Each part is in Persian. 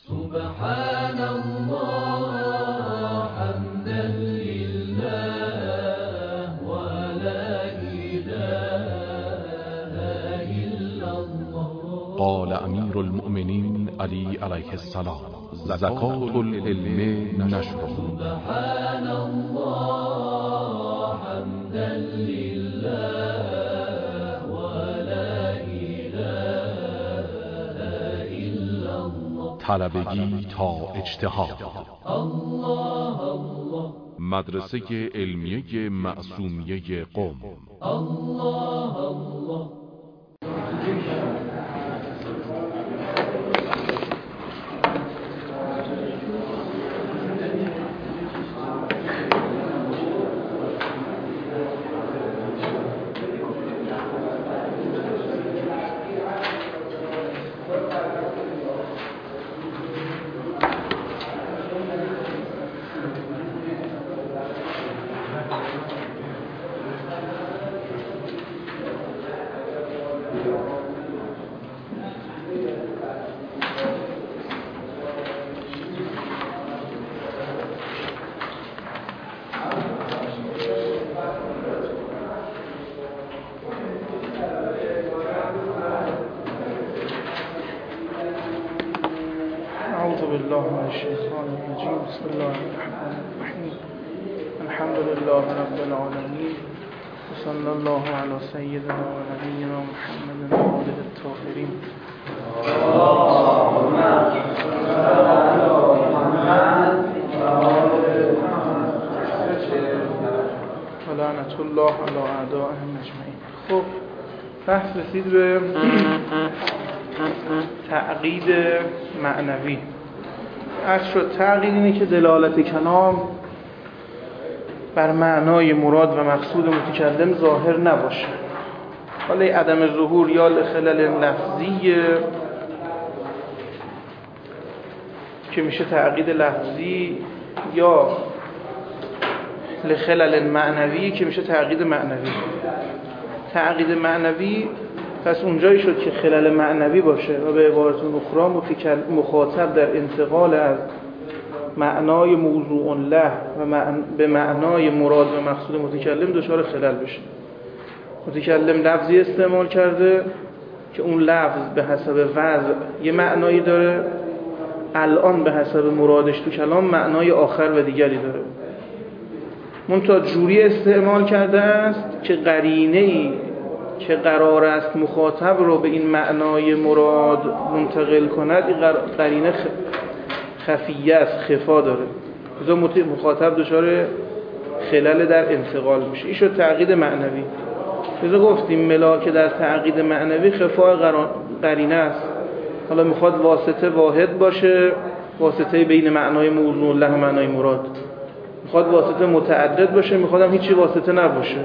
سبحان الله حمدا لله ولا إله إلا الله. قال امیر المؤمنین علی علیه السلام: زکات العلم نشره. سبحان الله حمدا لله ولا إله إلا الله. طلبگی تا اجتهاد. الله الله. مدرسه علمیه معصومیه قم. الله الله. أعوذ بالله من الشيطان الرجيم. بسم الله الرحمن الرحيم. الحمد لله رب العالمين، وصلى الله على سيدنا ونبينا محمد وآله الطاهرين. اللهم صل على محمد ولعنة الله على أعدائهم أجمعين. خب بحث رسید به تعقید معنوی. عرض شد تعقید اینه که دلالت کلام بر معنای مراد و مقصود متکلم ظاهر نباشه. حالا عدم ظهور یا لخلل لفظی که میشه تعقید لفظی، یا لخلل معنوی که میشه تعقید معنوی. تعقید معنوی پس اونجایی شد که خلل معنوی باشه و به عبارت اخرى مخاطب در انتقال از معنای موضوع له و به معنای مراد و مقصود متکلم دچار خلل بشه. متکلم لفظی استعمال کرده که اون لفظ به حسب وضع یه معنایی داره، الان به حسب مرادش تو کلام معنای آخر و دیگری داره. منتها جوری استعمال کرده است که قرینه‌ای که قرار است مخاطب رو به این معنای مراد منتقل کند، این قرینه خفیه است، خفا داره، لذا مخاطب دچار خلل در انتقال میشه. این شد تعقید معنوی. لذا گفتیم ملاک در تعقید معنوی خفای قرینه است. حالا میخواد واسطه واحد باشه، واسطه بین معنای موضوع له و معنای مراد، میخواد واسطه متعدد باشه، میخوادم هیچی واسطه نباشه.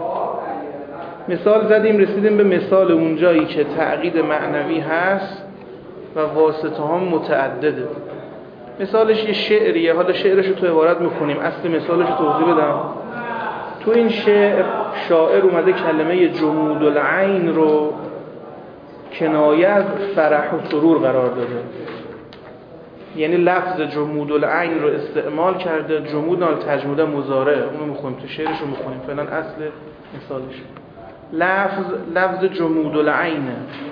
مثال زدیم، رسیدیم به مثال اونجایی که تعقید معنوی هست و واسطه ها متعدده. مثالش یه شعریه. حالا شعرش رو تو عبارت میکنیم، اصل مثالش رو توضیح بدم. تو این شاعر اومده کلمه جمود العین رو کنایه از فرح و سرور قرار داده، یعنی لفظ جمود العین رو استعمال کرده. جمود نال تجموده مضارع، اونو میخونیم تو شعرش رو میخونیم. فعلا اصل مثالش لفظ جمود العین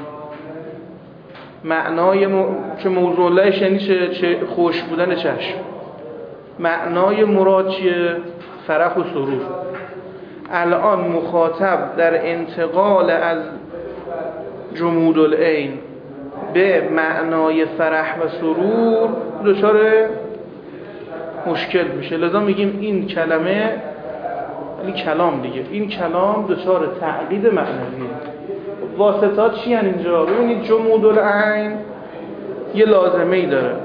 معنای که موضوع لهش یعنی چه خوش بودن چشم. معنای مراد چیه؟ فرح و سرور. الان مخاطب در انتقال از جمود العین به معنای فرح و سرور دچار مشکل میشه. لذا میگیم این کلمه، این کلام دیگه، این کلام دچار تعقید معنویه. واسطات چی هن اینجا؟ ببینید جمود العین یه لازمه ای داره.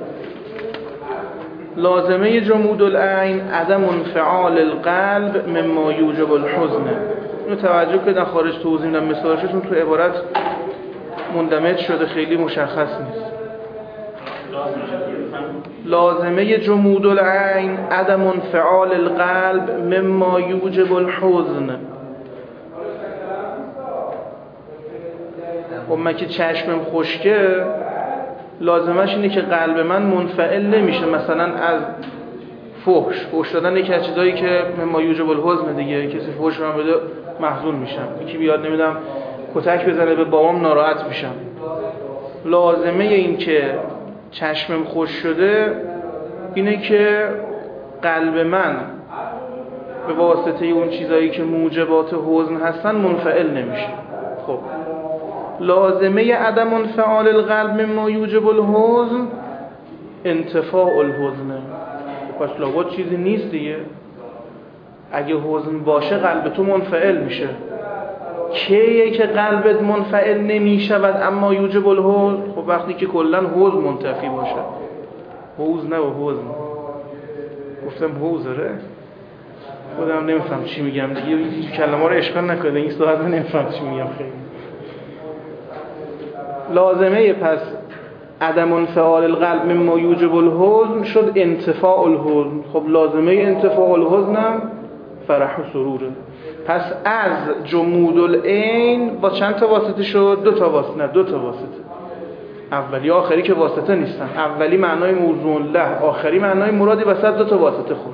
لازمه جمود العین عدم انفعال القلب مما یوجب الحزن. اینو توجه کنید، خارج توضیح میدم مثالشون تو عبارت مندمج شده، خیلی مشخص نیست. لازمه جمود العین عدم انفعال القلب مما یوجب الحزن. و من که چشمم خشکه لازمش اینه که قلب من منفعل نمیشه مثلا از فحش دادن یکی از چیزایی که ما یوجب الحزن دیگه، کسی فحش من بده محزون میشم، یکی بیاد نمیدونم کتک بزنه به بابام ناراحت میشم. لازمه این که چشمم خوش شده اینه که قلب من به واسطه اون چیزایی که موجبات حزن هستن منفعل نمیشه. خب لازمه عدم انفعال القلب مما یوجب الحزن انتفاع الحزن. پس لابد چیزی نیست دیگه. اگه حزن باشه قلب تو منفعل میشه. کیه که قلبت منفعل نمیشود اما یوجب الحزن؟ خب وقتی که کلا حزن منتفی باشه. حزن نه و حزن گفتم حوزره، خودم نمیفهم چی میگم دیگه، این کلمه رو اشکال نکنه، این ساعت من نمیفهم چی میگم. خیلی لازمه پس عدم انفعال القلب مما یوجب الحزن شد انتفاع الحزن. خب لازمه انتفاع الحزن هم فرح و سروره. پس از جمود العین با چند تا واسطه شد؟ دو تا واسطه. اولی آخری که واسطه نیستن، اولی معنای موضوع له، آخری معنای مرادی وسط دو تا واسطه خورد.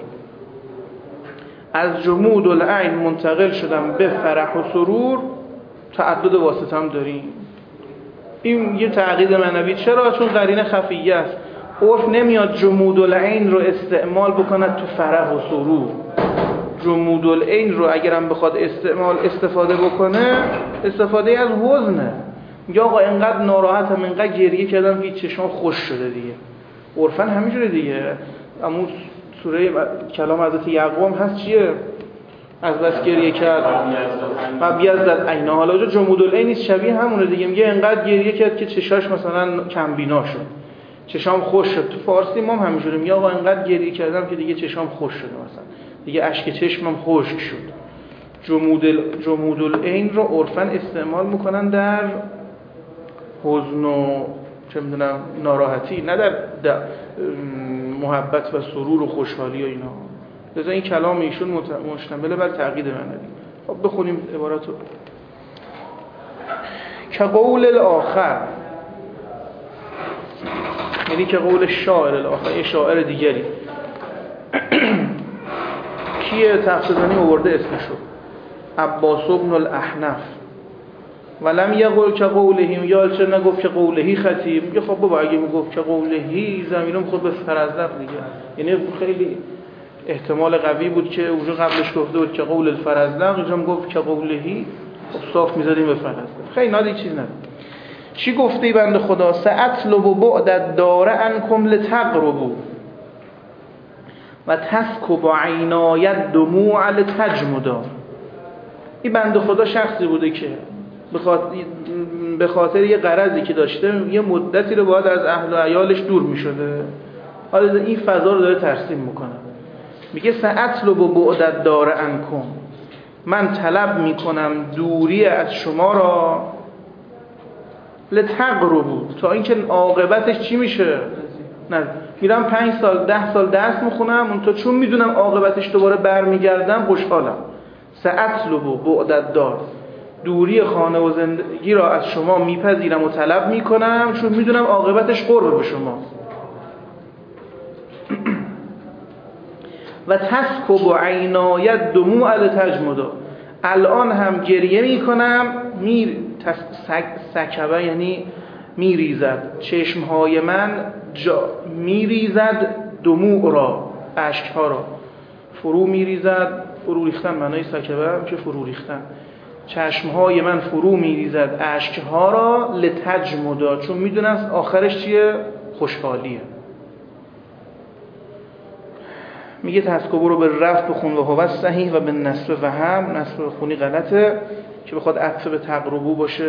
از جمود العین منتقل شدم به فرح و سرور، تعدد واسطه هم داریم. این یه تعقید معنوی. چرا؟ چون قرینه خفیه است. عرف نمیاد جمود العین رو استعمال بکند تو فرح و سرور. جمود العین رو اگرم بخواد استفاده بکنه، استفاده از حزنه. میگه آقا اینقدر ناراحتم، اینقدر گریه کردم که چشمام خوش شده دیگه. عرفاً همینجوره دیگه. اما سوره کلام حضرت یعقوب هست چیه؟ از بس گریه کرد فبیضت عیناها. حالا جمود العین نیست، شبیه همونه دیگه. میگه اینقدر گریه کرد که چشاش مثلا کم بینا شد، چشام خوش شد. تو فارسی ما هم همینجوره، میگه آقا اینقدر گریه کردم که دیگه چشام خوش شده، مثلا دیگه اشک چشمم خشک شد. جمود العین رو عرفاً استعمال میکنن در حزن و چه میدونم ناراحتی، نه در محبت و سرور و خوشحالی و اینا. لذا این کلام ایشون مشتمل بر تعقید معنوی. خب بخونیم عباراتو. که قول الاخر، یعنی که قول شاعر الاخر، یه شاعر دیگری. کیه؟ تفسیرانی آورده اسمشو، عباس بن الاحنف. ولم یقل که قولهی، یا چه نگفت که قولهی خطیب. میگه خب بابا اگه میگفت که قولهی زمینم خود به فرزدق دیگه، یعنی خیلی احتمال قوی بود که اونجا قبلش گفته بود که قول الفرزدق، اینجا گفت که قولهی. خب صاف میزدیم به فرزدق. خیلی نادی چیز نداره. چی گفته بنده خدا؟ سأطلب بعد الدار عنکم لتقربوا و تسکب عینای الدموع لتجمدا. این بنده خدا شخصی بوده که به خاطر یه غرضی که داشته یه مدتی رو باید از اهل و عیالش دور میشده. حالا این فضا رو داره ترسیم میکنه. میگه سأطلب بعد الدار عنکم، من طلب میکنم دوری از شما را، لتقربوا، تا اینکه عاقبتش چی میشه؟ نه میرم 5 سال 10 سال درس میخونم، اون تا چون میدونم عاقبتش دوباره برمیگردم خوشحالم. سأطلب بعد الدار، دوری خانه و زندگی را از شما میپذیرم و طلب میکنم، چون میدونم عاقبتش قرب به شما. و تسکب عینای الدموع لتجمدا، الان هم گریه میکنم. سکبه یعنی میریزد، چشمهای من میریزد دموع را، اشکها را. فرو میریزد، فرو ریختن معنای سکبه هم که فرو ریختن. چشمهای من فرو میریزد اشکها را، لتجمدا، چون میدونست آخرش چیه؟ خوشحالیه. میگه تسکبو رو به رفع بخون و هو صحیح و به نصب و هم، نصب خونی غلطه که بخواد عطف به تقربو باشه.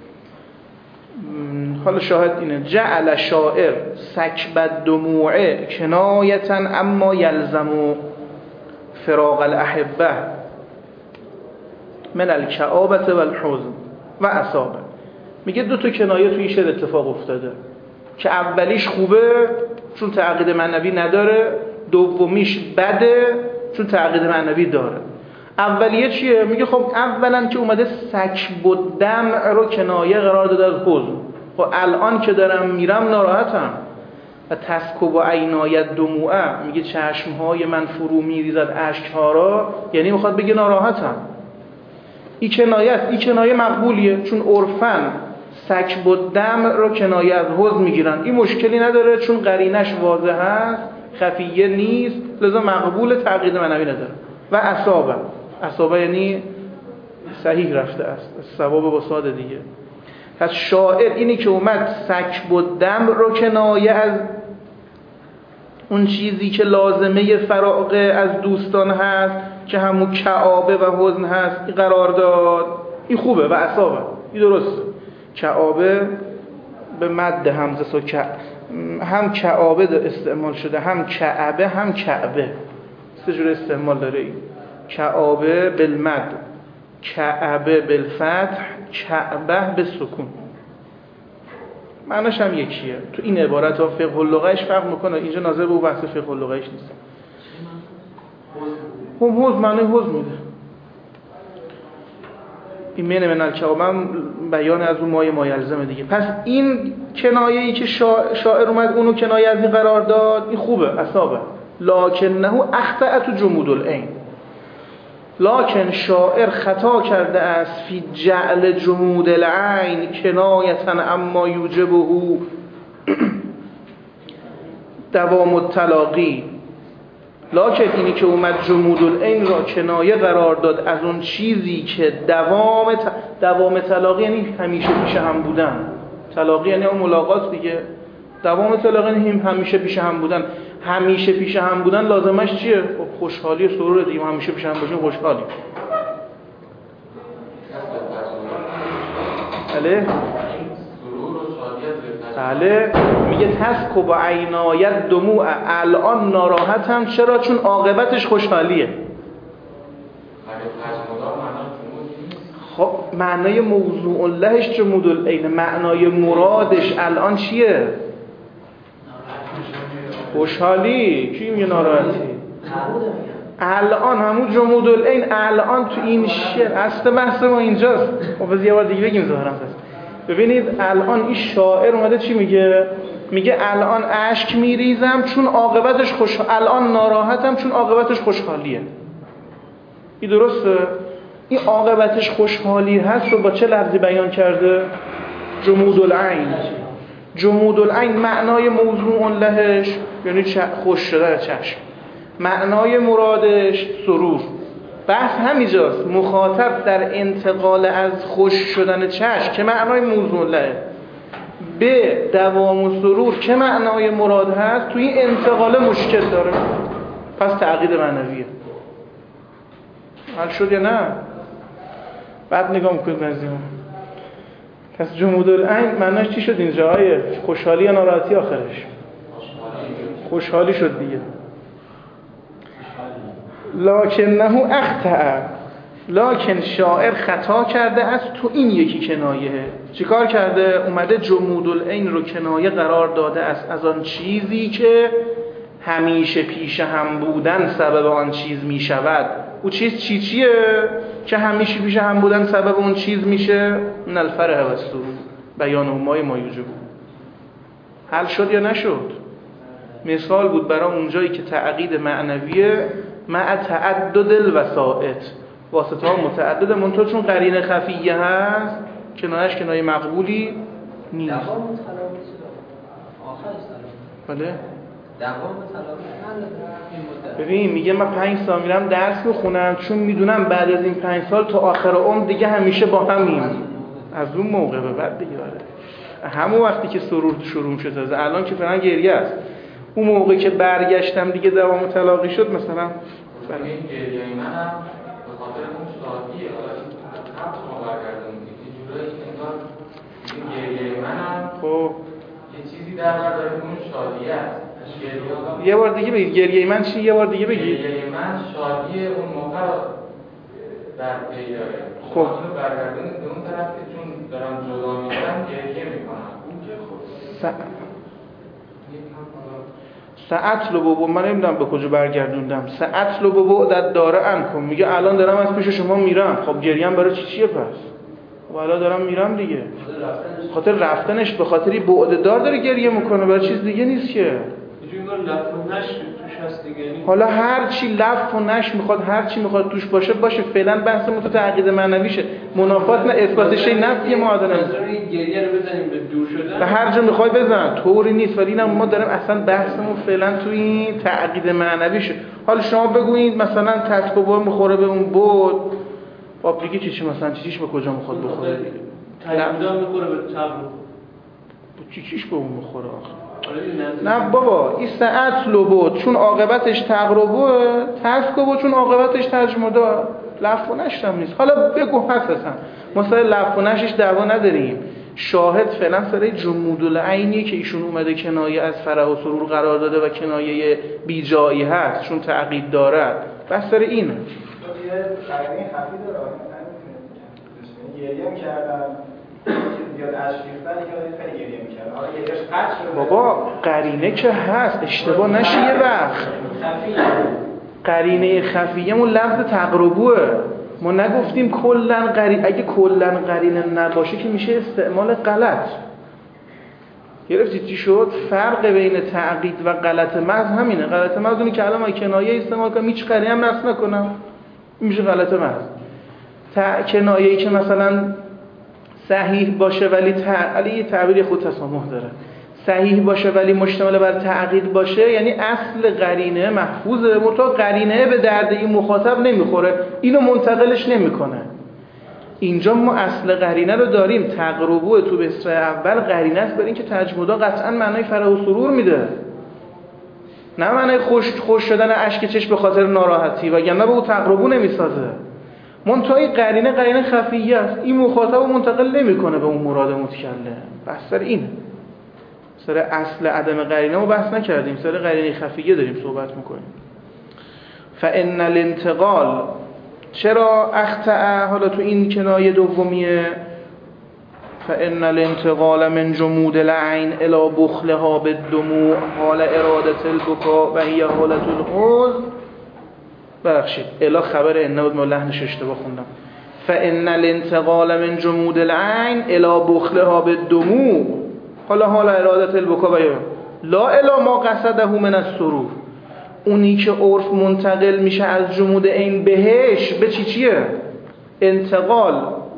حالا شاهد اینه جعل شاعر سکب الدموع کنایتا اما یلزم فراق الاحبه من الکآبه و الحزن و اصابه. میگه 2 تا کنایه توی این شعر اتفاق افتاده که اولیش خوبه چون تعقید معنوی نداره، دومیش بده چون تعقید معنوی داره. اولیه چیه؟ میگه خب اولا که اومده سکب الدمع رو کنایه قرار داده از حزن، خب الان که دارم میرم ناراحتم. و تسکب عینایت دموعه، میگه چشمهای من فرو میریزد اشکها را، یعنی میخواد بگه ناراحتم. این کنایه است، این کنایه مقبولیه، چون عرفاً سکب الدم رو کنایه از حزن میگیرن. این مشکلی نداره چون قرینش واضح است، خفیه نیست، لذا مقبول، تعقید معنوی نداره. و اصابه یعنی صحیح رفته است، ثواب با ساده دیگه. پس شاعر اینی که اومد سکب الدم رو کنایه از اون چیزی که لازمه فراغ از دوستان هست که همون کعابه و حزن هست این قرار داد. این خوبه و اصابه، این درسته. کعابه به مد همزه سو هم کعابه استعمال شده، هم کعبه، هم کعبه، سه جور استعمال داره. این کعابه بالمد، کعبه بالفتح، کعبه بالسکون، معناش هم یکیه. تو این عبارت ها فقه اللغهش فرق میکنه، اینجا ناظر به بحث فقه اللغهش نیست. هم حزن معنی حزن میده. این من الکعبه بیان از اون مایه یلزمه دیگه. پس این کنایه‌ای که شاعر اومد اونو کنایه از این قرار داد، این خوبه، اصابه. لکنه اخطأت جمود العین، لکن شاعر خطا کرده است فی جعل جمود العین کنایتا اما یوجبه دوام التلاقی. لکن اینی که اومد جمود العین را کنایه قرار داد از اون چیزی که دوام تلاقی یعنی همیشه پیش هم بودن. تلاقی یعنی اون ملاقات دیگه. دوام تلاقی یعنی همیشه پیش هم بودن. همیشه پیش هم بودن لازمش چیه؟ خوشحالی و سرور دیگه. همیشه پیش هم باشیم خوشحالی. بله؟ بله، میگه تسکب عینایت دموع، الان ناراحتم. چرا؟ چون عاقبتش خوشحالیه. خب معنای موضوع لهش جمود العین، معنای مرادش الان چیه؟ خوشحالی. کی میگه ناراحتی؟ الان همون جمود العین. الان تو این شعر اصل بحث ما اینجاست. خب یه بار دیگه بگیم ظاهرا. ببینید الان این شاعر اومده چی میگه؟ میگه الان اشک میریزم چون عاقبتش الان ناراحتم چون عاقبتش خوشحالیه. این درسته؟ این عاقبتش خوشحالی هست رو با چه لفظی بیان کرده؟ جمود العین. جمود العین معنای موضوع لهش یعنی خوش شدن چشم، معنای مرادش سرور. بحث همینجاست. مخاطب در انتقال از خوش شدن چشم که معنای موضوع له به دوام و سرور که معنای مراد هست، توی این انتقال مشکل داره. پس تعقید معنویه. حل شد یا نه؟ بعد نگاه میکنید نزدیمون. پس جمود العین معناش چی شد اینجا؟ خوشحالی یا ناراحتی آخرش؟ خوشحالی شد دیگه. لکنه اخطأ، لکن شاعر خطا کرده است تو این یکی کنایه. چیکار کرده؟ اومده جمود العین رو کنایه قرار داده است از آن چیزی که همیشه پیش هم بودن سبب آن چیز می شود. او چیز چیه که همیشه پیش هم بودن سبب اون چیز میشه؟ من الفرح و السرور، بیان ما یوجب. حل شد یا نشد؟ مثال بود برای اونجایی که تعقید معنویه مع تعدد الوسائط، واسطه ها متعدد، منطقه چون قرینه خفیه هست کنایش کنایه مقبولی نیست. بله؟ ببین میگه من 5 سال میرم درس میخونم چون میدونم بعد از این 5 سال تا آخر عمر دیگه همیشه با همیم. از اون موقع به بعد دیگه همون وقتی که سرور شروع شد. از الان که فعلا گریه است. اون موقعی که برگشتم دیگه دوام تلاقی شد مثلا برای این گریه منم به خاطر اون شادیه. حالا شما برگردونید یه جورایی انگار این گریه منم خب یه چیزی در بر داره اون شادیه است. یه بار دیگه بگید گریه من چی؟ یه بار دیگه بگید. گریه من شادیه اون موقع رو در پی داره. خب اونو برگردونید به اون طرف که چون دارم جدا میشم گریه میکنم. اون که خب ساعت لو بابا، من نمیدونم به کجا برگردوندم. ساعت لو بابا داره انکم، میگه الان دارم از پیش شما میرم. خب گریم برای چیه پس؟ والا دارم میرم دیگه. خاطر رفتنش به خاطری بعد دار داره گریه میکنه، برای چیز دیگه نیست که. حالا هر چی لف و نش میخواد، هر چی میخواد توش باشه. فعلا بحثمون تو تعقید معنویشه. منافات نه اثباتش نفی معادله. گریه رو بزنیم به دور شدن. به هر جا میخوای بزن، طوری نیست. ولی اینم ما داریم اصلا بحثمون فعلا تو این تعقید معنویشه. حالا شما بگویید مثلا تطبیق میخوره به اون بود، خب دیگه چی مثلا چیش به کجا میخواد بخوره دیگه؟ تعقیدا میخوره به تبر. چیش به اون میخوره آخه؟ نه بابا این ساعت لو بود چون عاقبتش تقربه، تسکو بود چون عاقبتش تجمده، لف و نشت هم نیست. حالا بگو هست اصلا ما سر لف و نشش دعوا نداریم. شاهد فعلا سر جمود العینی که ایشون اومده کنایه از فرح و سرور قرار داده و کنایه بیجایی هست چون تعقید دارد، بس سر اینه. یه قرینه خفی داره گریه می‌کردن زیاد اشک ریختن که خیلی گریه می‌کردن. حالا گریهش قطع شده. بابا قرینه که هست، اشتباه نشه یه وقت. قرینه خفیه‌مون لفظ تقربوه. ما نگفتیم کلاً قرینه. اگه کلاً قرینه نباشه که میشه استعمال غلط. گرفتید چی شد؟ فرق بین تعقید و غلط محض همینه. غلط محض اونی که الان ما کنایه استعمال کنم هیچ قرینه هم نصب نکنم میشه غلط محض. کنایه‌ای که مثلا صحیح باشه ولی یه تعبیر خود تسامح داره، صحیح باشه ولی مشتمل بر تعقید باشه، یعنی اصل قرینه محفوظه، منتها قرینه به درد این مخاطب نمیخوره، اینو منتقلش نمیکنه. اینجا ما اصل قرینه رو داریم. تقربو تو بسر اول قرینه است برای اینکه تجمدا قطعا معنای فرح و سرور میده، نه معنای خوش شدن اشک چشم به خاطر ناراحتی، وگرنه به او تقربو نمیسازه. منتهای قرینه خفیه است، این مخاطب رو منتقل نمیکنه به اون مراد متکلم. بس سر این سر اصل عدم قرینه ما بحث نکردیم، سر قرینه خفیه داریم صحبت میکنیم. فان الانتقال چرا اخطأ؟ حالا تو این کنایه دومیه فان الانتقال من جمود العین الی بخلها بالدموع حال اراده البکا و هی حالت الحزن. بخشید الا خبر ان بود، ما لحنش اشتباه خوندم. فان الانتقال من جمود العین الی بخلها بالدموع حال اراده البکا و لا الا ما قصده من السرور. اونی که عرف منتقل میشه از جمود عین بهش به چیه؟ انتقال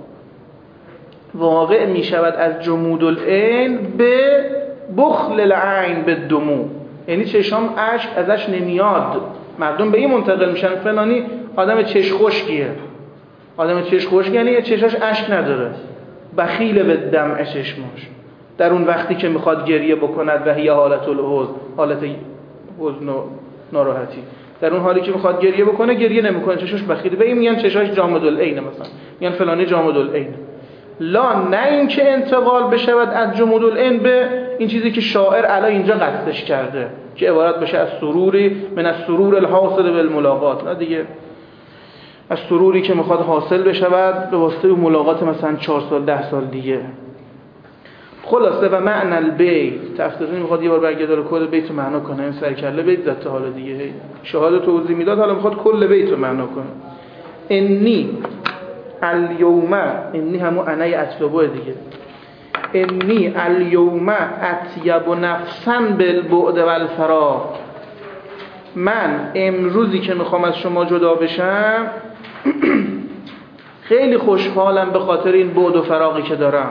واقع میشود از جمود العین به بخل العین به دموع، یعنی چشام اشک ازش نمیاد. مردم به این منتقل میشن فلانی آدم چش خشکیه. آدم چش خشک یعنی چشاش اشک نداره، بخیل به دمع چشماش در اون وقتی که میخواد گریه بکند و هی حالت الحزن، حالت حزن و ناراحتی، در اون حالی که میخواد گریه بکنه گریه نمیکنه، چشاش بخیله. به این میگن چشاش جامد العین، مثلا میگن فلانی جامد العین. لا نه این که انتقال بشود از جمود العین به این چیزی که شاعر الان اینجا قصدش کرده که عبارت بشه از سروری من از سرور الحاصل بالملاقات، نه دیگه از سروری که میخواد حاصل بشود به واسطه ملاقات مثلا 4 سال 10 سال دیگه. خلاصه و معنی البیت تفسیری میخواد یه بار برگرده رو کل بیت رو معنا کنه، این سرکله بیت ذات حالا دیگه شهادت توضیح میداد، حالا میخواد کل بیت رو معنا کنه. انی الیوم، انی همون انای اطلبه دیگه، انی الیوم اطیب نفسا بالبعد والفراق. من امروزی که میخوام از شما جدا بشم خیلی خوشحالم به خاطر این بعد و فراقی که دارم.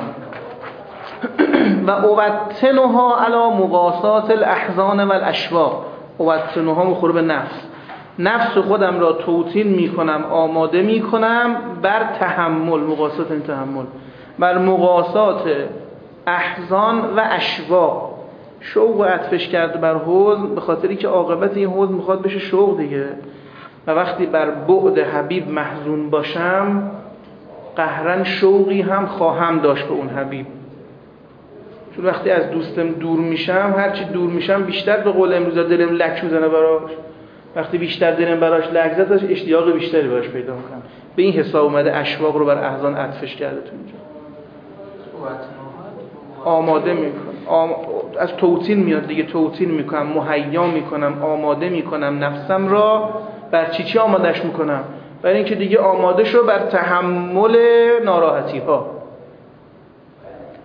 و اوتنها علی مقاسات الاحزان والاشواق. اوتنها مخور به نفس خودم را توطین میکنم، آماده میکنم بر تحمل، مقاسات این تحمل، بر مقاسات احزان و اشواق. شوق و عطفش کرد بر حزن به خاطری که عاقبت این حزن میخواد بشه شوق دیگه. و وقتی بر بعد حبیب محزون باشم قهرن شوقی هم خواهم داشت به اون حبیب. چون وقتی از دوستم دور میشم، هرچی دور میشم بیشتر به قول امروزا دلم لک میزنه براش. وقتی بیشتر دلم براش لک زد اشتیاق بیشتری براش پیدا میکنم. به این حساب اومده اشواق رو بر احزان عطفش کرده تو اینجا. آماده میکنم، از توطین میاد دیگه، توطین میکنم، مهیا میکنم، آماده میکنم نفسم را بر چی آمادهش میکنم؟ برای اینکه دیگه آماده شو بر تحمل ناراحتی ها.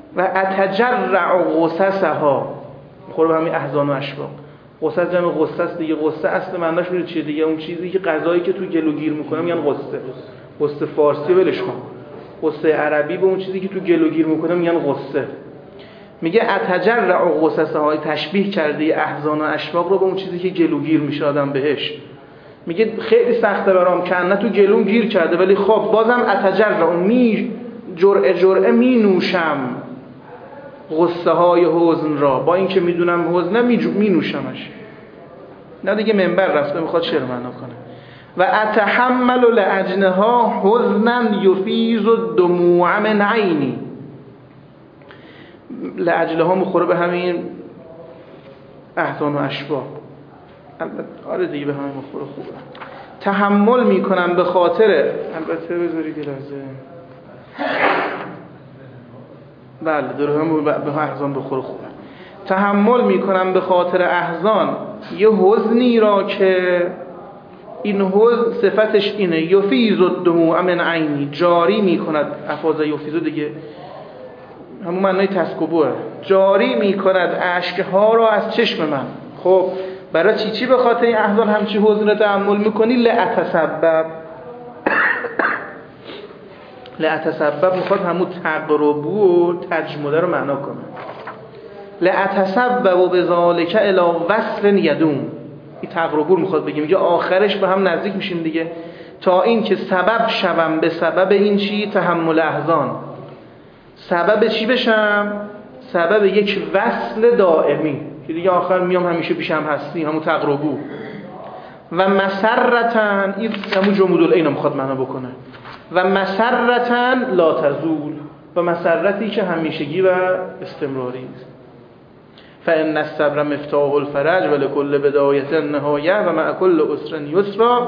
و اتجرع غصصها میخوره به همین احزان و اشواق. غصص جمع غصه است دیگه. غصه اصل معناش میشه چیه دیگه؟ اون چیزی که غذایی که تو گلوگیر میکنه میگن غصه. غصه فارسی ولش کن، غصه عربی به اون چیزی که تو گلوگیر میکنه میگن غصه. میگه اتجرع غصصها، تشبیه کرده احزان و اشواق رو به اون چیزی که گلوگیر میشه آدم بهش. میگه خیلی سخته برام که نه تو گلوم گیر کرده ولی خب بازم اتجرع جرعه می نوشم غصه های حزن را، با اینکه میدونم حزنه می نوشمش. نه دیگه منبر رفته میخواد شعر معنا کنه. و اتحمل لاجلها حزنا یفیض الدموع من عینی. لاجلها میخوره به همین احزان و اشواق. آره دیگه به همین مخوره خوبه. تحمل میکنم به خاطر، البته بذارید یه لحظه، بله داره هم به احزان بخوره خوبه. تحمل میکنم به خاطر احزان یه حزنی را که این حزن صفتش اینه، یفیض الدموع من عینی، جاری میکند. افاضه یفیض دیگه همون معنای تسکبوه، جاری میکند اشکها را از چشم من. خب برای چی به خاطر این احزان همچی حزن رو تحمل میکنی؟ لأتسبب. لأتسبب میخواد همون تقربو و تجمده رو معنا کنه. لأتسبب بذالک الی وصل یدوم. این تقربو رو میخواد بگه، میگه آخرش به هم نزدیک میشیم دیگه، تا این که سبب شوم به سبب این چی؟ تحمل احزان. سبب چی بشم؟ سبب یک وصل دائمی که دیگه آخر میام همیشه پیشم هستی، همون تقربو. و مسرتن، این همون جمود العین میخواد معنا بکنه. و مسرتن لا تزول، و مسرتی که همیشگی و استمراری است. فإن الصبر مفتاح الفرج ولكل بدایة نهایه و مع كل عسر یسرا.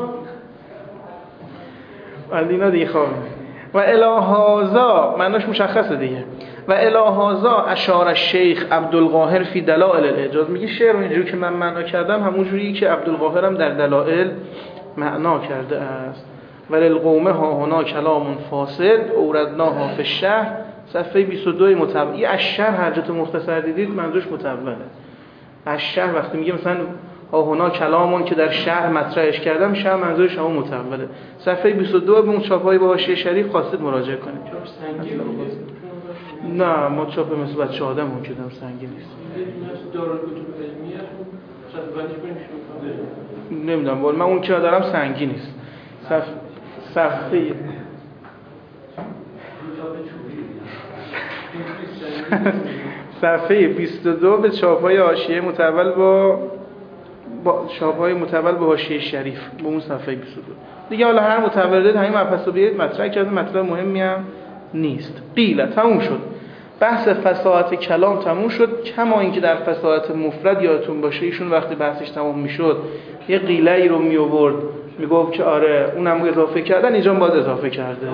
اینا دیگه خواه. و الهازا معناش مشخصه دیگه. و الهازا اشار الشیخ عبدالقاهر فی دلائل الاعجاز. میگه شعر اینجوری که من معنا کردم همون جوری که عبدالقاهر هم در دلائل معنا کرده است. وللقوم ها هنا کلام فاصل اوردناها فی الشهر. صفحه 22 متول. این الشهر هر جا تو مختصر دیدید منظورش متوله. الشهر وقتی میگه مثلا ها هنا کلامون که در شهر مطرحش کردم، شهر منظورش همون متوله. صفحه 22 به اون چاپ‌های با حاشیه شریف خواستید مراجعه کنید. نه ما چاپ مثل بچه آدم اون کدام سنگین نیست. نمیدونم ولی من اون که دارم سنگین نیست. صفحه 22 به چاپ‌های حاشیه متول با چاپ‌های متول به حاشیه شریف به اون صفحه 22 دیگه. حالا هر متولد همین مبحث رو بیاید مطرح کرده، مطلب مهمی هم نیست. قیل تموم شد بحث فصاحت کلام، تموم شد. کما اینکه در فصاحت مفرد یادتون باشه ایشون وقتی بحثش تمام میشد یه قیله‌ای رو می آورد، میگفت که آره اونم اضافه کردن، اینجا باید اضافه کرده.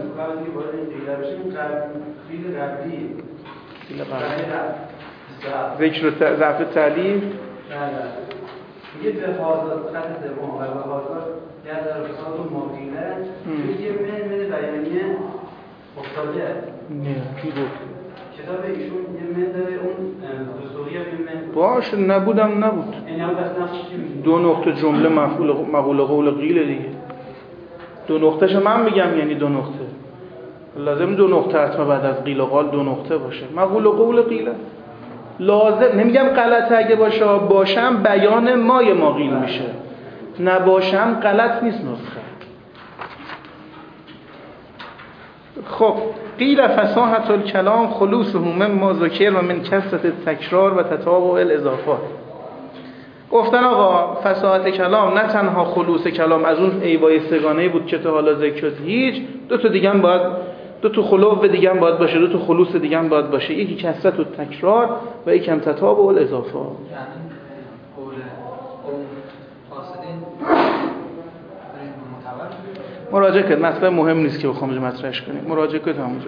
ذکر و ضعف تعلیل یه به حاضر خط سوم و به حاضر یا در رسالت مقیله یه من بیانیه افتاده. نه کی گفت؟ کتاب ایشون یه من داره، اون دستوری هم من باشه نبود. این هم بس نقشی دو نقطه جمله مقول قول قیله دیگه. دو نقطهش من میگم یعنی دو نقطه. لازم دو نقطه حتما بعد از قیل و قال دو نقطه باشه. مقول قول قیله. لازم نمیگم غلطه، اگه باشم بیان ما قیل میشه، نباشم غلط نیست نسخه. خب قیل فصاحت الکلام خلوصه من ما ذکر و من کثرت تکرار و تتابع الاضافات. گفتن آقا فصاحت کلام نه تنها خلوص کلام از اون ایوای سگانه بود که تا حالا ذکر شد، هیچ دو تا دیگه هم باید، دو تا خلوص دیگه هم باید باشه، دو تا خلوص دیگه هم باید باشه، یکی کثرت و تکرار و یکی هم تتابع الاضافات. مراجعه کنید، مطلب مهم نیست که بخوام مطرحش کنیم، مراجعه کنید همونجا.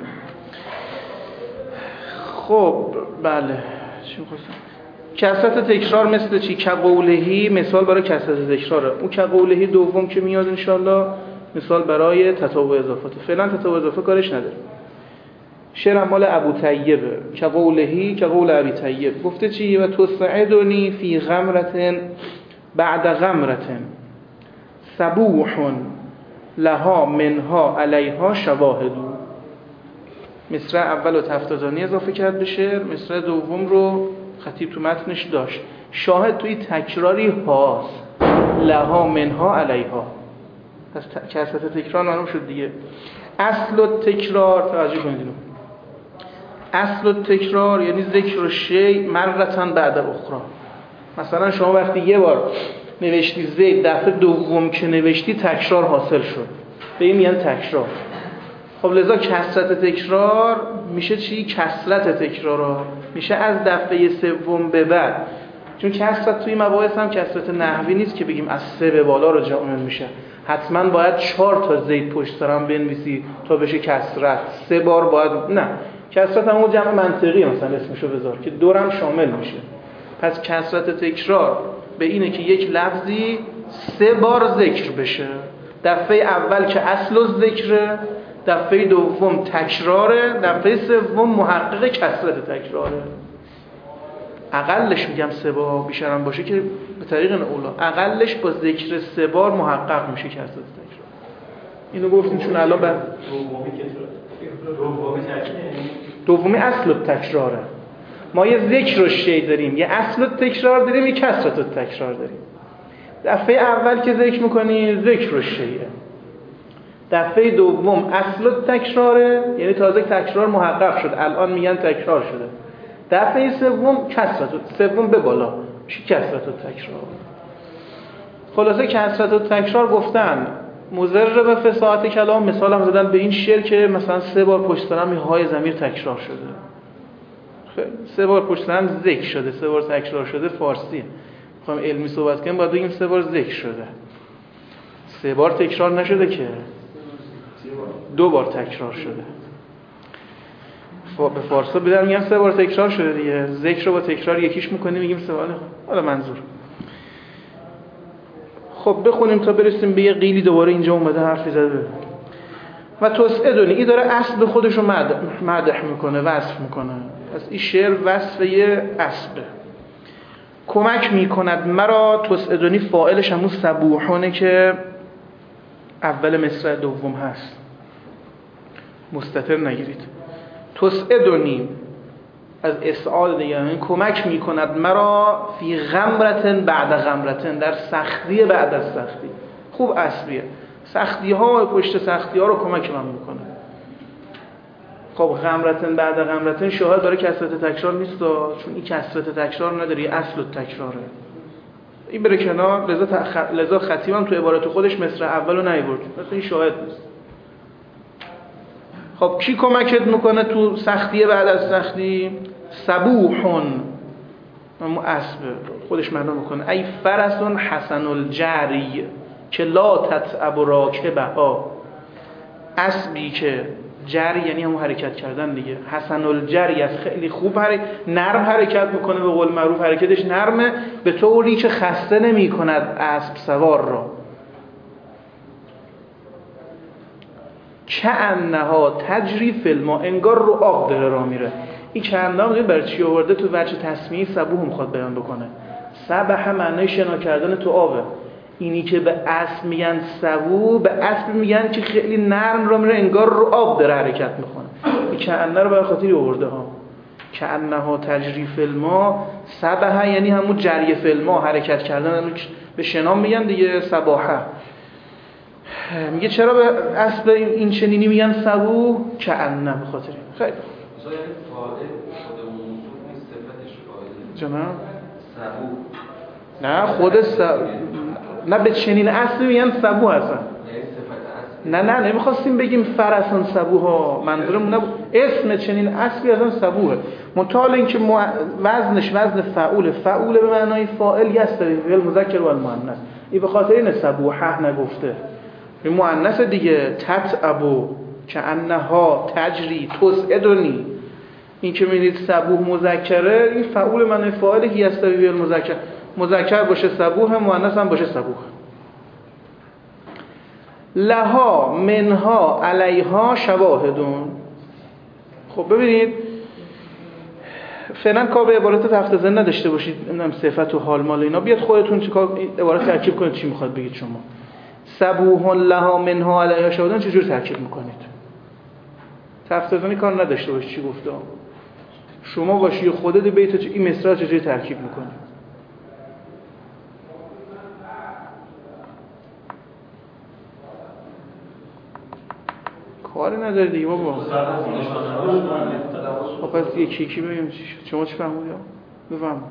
خب بله چی می‌خواستم؟ کثرت تکرار مثل چی؟ کقولهی مثال برای کثرت تکراره. اون کقولهی دوم که میاد انشالله مثال برای تتابع اضافات. فعلا تتابع اضافه کارش نداره. شعر مال ابو طیبه که قولهی که قول ابی طیب گفته چی؟ و تسعدنی فی غمرة بعد غمرة صبوح لها منها علیها شواهد. مصرع اول و تفتازانی اضافه کرد به شعر، مصرع دوم رو خطیب تو متنش داشت. شاهد توی تکراری هاست، لها منها علیها، پس کسرت تکرار معلوم شد دیگه. اصل التکرار، توجه کنید اینو، اصل التکرار یعنی ذکر شیء مرتن بعد اخرى. مثلا شما وقتی یه بار نوشتی زید، دفعه دوم که نوشتی تکرار حاصل شد، به این میگن تکرار. خب لذا کسرت تکرار میشه چی؟ کسرت تکرار میشه از دفعه سوم به بعد، چون کسرت توی مباحث هم کسرت نحوی نیست که بگیم از 3 به بالا رو جمع میشه، حتما باید 4 تا زید پشت سر هم بنویسی تا بشه کسرت. 3 بار باید، نه کسرت هم اون جمع منطقی مثلا اسمشو بذار که دورم شامل میشه. پس کسرت تکرار به اینه که یک لفظی 3 بار ذکر بشه، دفعه اول که اصل الذکره، دفعه دوم تکراره، دفعه سوم محقق کسرت تکراره. اقلش میگم 3 بار، بیشترم باشه که به طریق اولا، اقلش با ذکر 3 بار محقق میشه کسرت تکرار. اینو گفتیم چون الان بعد دومی اصل التکراره. ما یه ذکر و شی داریم، یه اصل التکرار داریم، یه کسرت التکرار داریم. دفعه اول که ذکر میکنی ذکر و شیه، دفعه دوم اصل التکراره، یعنی تازه تکرار محقق شد، الان میگن تکرار شده. دفعه سوم کسرت، سوم به بالا میشه کسرت التکرار. خلاصه کسرت التکرار گفتن مضر به فصاحت کلام. مثال هم زدن به این شعر که مثلا 3 بار پشت سر هم های ضمیر تکرار شده، 3 بار پشت سر هم ذکر شده، 3 بار تکرار شده. فارسی میخوام علمی صحبت کنیم باید بگیم 3 بار ذکر شده، 3 بار تکرار نشده که 2 بار تکرار شده. به فارسی بدن میگم 3 بار تکرار شده دیگه، ذکر رو با تکرار یکیش میکنیم میگیم 3 بار. حالا منظور خب بخونیم تا برسیم به یه قیلی دوباره اینجا اومده حرفی زده. و تسعدنی، این داره اصل خودش رو مدح میکنه، وصف میکنه. پس این شعر وصف یه اصله. کمک میکند مرا، تسعدنی فاعلش همون صبوحونه که اول مصرع دوم هست، مستتر نگیرید. تسعدنی از اسعاد دیگه، یعنی کمک میکند مرا فی غمرة بعد غمرة، در سختی بعد از سختی. خوب اصلیه، سختی ها و پشت سختی ها رو کمک من میکنه. خب غمرة بعد غمرة شاهد برای کسرت تکرار نیست، چون این کسرت تکرار نداره، اصل تکراره. این بره کنار، لذا خطیب هم تو عبارت خودش مصرع اولو نیورد، مثلا این شاهد نیست. خب کی کمکت میکنه تو سختی بعد از سختی؟ صبوحون، اما اسب خودش معنا میکنه ای فرسون حسن الجری که لا تتعب راکبها، اسبی که جری یعنی همون حرکت کردن دیگه، حسن الجری از خیلی خوب نرم حرکت میکنه، به قول معروف حرکتش نرمه، به طوری که خسته نمی کند اسب سوار را. کأنها تجری فی الماء، انگار رو آب داره راه میره. این کأنها میگه برای چی آورده؟ تو وجه تسمیه صبوح میخواد بیان بکنه. سبح معنی شنا کردن تو آبه. اینی که به اسب میگن صبوح، به اسب میگن که خیلی نرم راه میره، انگار رو آب داره حرکت میکنه. این کأنها رو برای خاطر آورده ها. کأنها تجری فی الماء، سبح یعنی همون جری فی الماء، حرکت کردن، به شنا میگن دیگه سباحه. میگه چرا به اسب این چنینی میگن صبوح؟ کأنه، به خاطر این. خیلی مثلا یعنی فاعل خود موصوف نیست، صفتش فاعله جناب صبوح. نه خود نه به چنین اسبی میگن صبوح اصلا. یعنی صفت اسب. نه نمیخواستیم بگیم فرسان صبوح ها، منظورمون نبود. اسم چنین اسبی اصلا صبوحه. منتها اینکه وزنش وزن فعول به معنای فاعل یستوی فی المذکر و المؤنث. این به خاطر این صبوحه نگفته. به مؤنث دیگه، تتعبو کأنها تجری تسعدنی. این که می‌بینید صبوح مذکره، این فعول معنی فاعل یستوی فی المذکر، مذکر باشه صبوح، مؤنث هم باشه صبوح. لها منها علیها شواهدون، خب ببینید فعلا کار به عبارت تفت زن نداشته باشید، نمیدونم صفت و حال مال اینا، بیاد خودتون چیکار عبارت ترکیب کنید چی میخواد بگید شما. صبوح لها منها علیها شهودن چجور ترکیب میکنید؟ تفت زنی کار نداشته باشید چی گفته شما باشی خودت بیت این مصرع چجوری ترکیب میکنید؟ کاری نداره دیگه بابا. پس یکی یکی بگیم چی شد. شما چی فهمیدید؟ بفهم.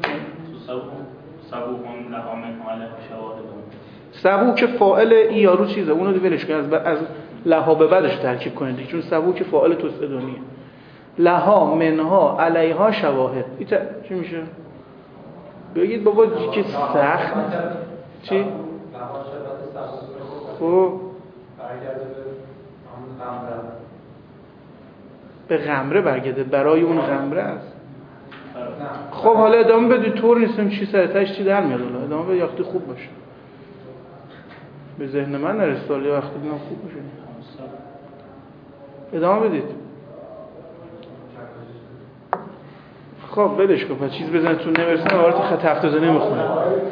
صبوحون لها منها علیها شواهد. صبوح که فاعل یارو چیزه، اونو ولش کن، از لها به بعدش ترکیب کنید دیگه، چون صبوح که فاعل توسعدونیه. لها منها علیها شواهد. چی میشه؟ بگید بابا که سخت. چی؟ خب به غمره برگرده، برای اون غمره است. خب حالا ادامه بدید، طور نیستم چی سرتش چی در میاد، ادامه بدید وقتی خوب باشه. به ذهن من نرسید ولی وقتی دیدم خوب باشه. ادامه بدید. خب ولش کن، پس چیز بزنتون نمیرسن عبارت خط تفتازنی میخونه.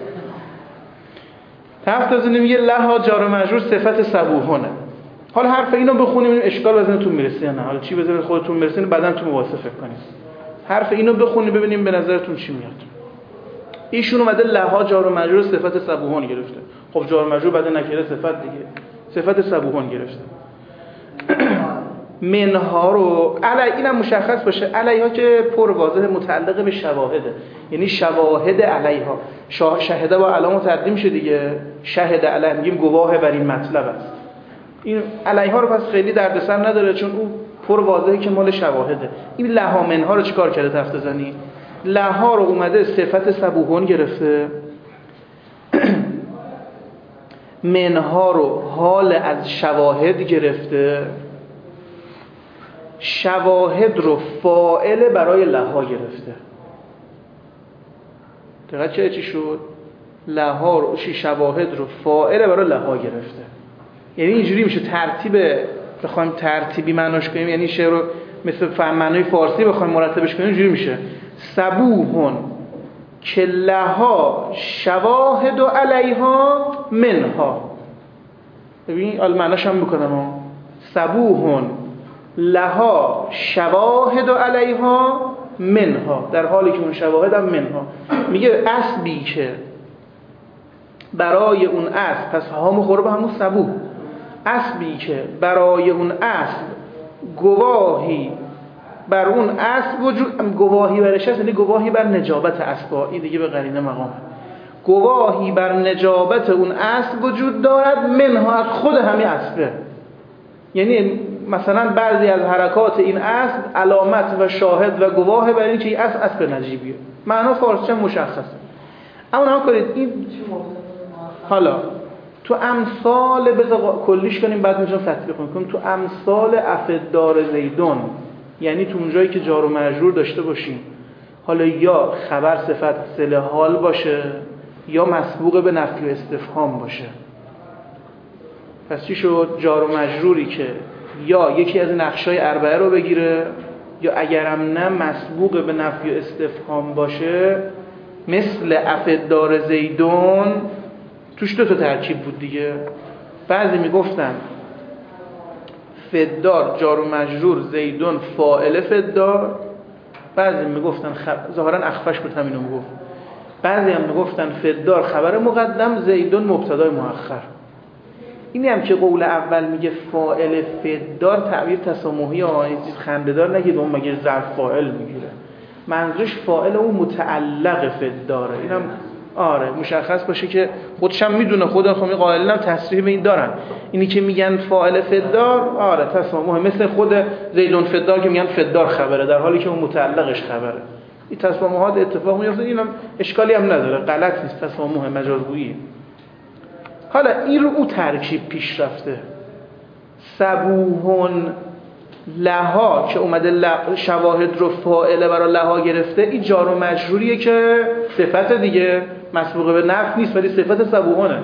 تفتازنی میگه لها جار و مجرور صفت صبوحونه. حالا حرف اینو بخونیم اشکال بزنتون میرسه یا نه، حالا چی بزنید خودتون میرسه بعداً تو موافقه کنید. حرف اینو بخونیم ببینیم به نظرتون چی میاد. ایشون اومده لها جار و مجرور صفت صبوحون گرفته. خب جار و مجرور بعد نکره صفت دیگه، صفت صبوحون گرفته. منها رو اینم مشخص باشه، علیها که پر واضح متعلق به شواهده، یعنی شواهد علیها. شاهده با علامت تقدیم شه دیگه، شهد علیها میگیم گواه بر این مطلب است. این علیها رو پس خیلی دردسر نداره چون اون پر واضحه که مال شواهده. این لها منها رو چیکار کرده تفتزنی؟ لها رو اومده صفت صبوحون گرفته، منها رو حال از شواهد گرفته، شواهد رو فاعل برای لها گرفته. دقیقا چی شد؟ لها رو شواهد رو فاعل برای لها گرفته. یعنی اینجوری میشه ترتیب، بخوایم ترتیبی معناش کنیم، یعنی شعر رو مثل معنای فارسی بخوایم مرتبش کنیم اینجوری میشه صبوحون که لها شواهد و علیها منها. ببین معناش هم میکنم صبوحون لها شواهد و علیها منها، در حالی که اون شواهد هم منها. میگه اسبی که برای اون اسب، پس ها مخوره به همون صبوح، اسبی که برای اون اسب گواهی بر اون اسب وجود، گواهی برش هست یعنی گواهی بر نجابت اسب، این دیگه به قرینه مقام، گواهی بر نجابت اون اسب وجود دارد منها، از خود همین اسبه. یعنی مثلا بعضی از حرکات این اسب علامت و شاهد و گواه بر این که این اسب نجیبیه. معنا فارسی مشخصه. اما نها کنید این حالا تو امثال بذار کلیش کنیم بعد میشم تطبیق کنیم. تو امثال افدار زیدون، یعنی تو اونجایی که جار و مجرور داشته باشیم، حالا یا خبر صفت صله حال باشه یا مسبوق به نفی و استفهام باشه. پس چی شد؟ جار و مجروری که یا یکی از نقشای اربعه رو بگیره یا اگرم نه مسبوق به نفی و استفهام باشه، مثل افدار زیدون توش دو تا ترکیب بود دیگه. بعضی میگفتن فدار جار و مجرور، زیدون فاعل فدار، بعضی میگفتن ظاهرا اخفش بود همینو میگفت، بعضی هم میگفتن فدار خبر مقدم، زیدون مبتدای مؤخر. اینی هم که قول اول میگه فاعل فدار تعبیر تسامحی آیزید خنده‌دار نگید اون مگه ظرف فاعل میگیره، منظورش فاعل اون متعلق فداره. اینم آره مشخص باشه که خودشم میدونه، خودم خب قائلین هم تصریح به این دارن، اینی که میگن فاعل فدار آره تسامح، مثل خود زیدون فدار که میگن فدار خبره در حالی که اون متعلقش خبره. این تسامحات اتفاق میفته، اینم اشکالی هم نداره، غلط نیست، تسامح مجازگویی. حالا این رو او ترکیب پیش رفته، صبوحون لها که اومده شواهد رو فاعله برای لها گرفته، این جار و مجروریه که صفت دیگه مسبوق به نفی نیست ولی صفت صبوحونه.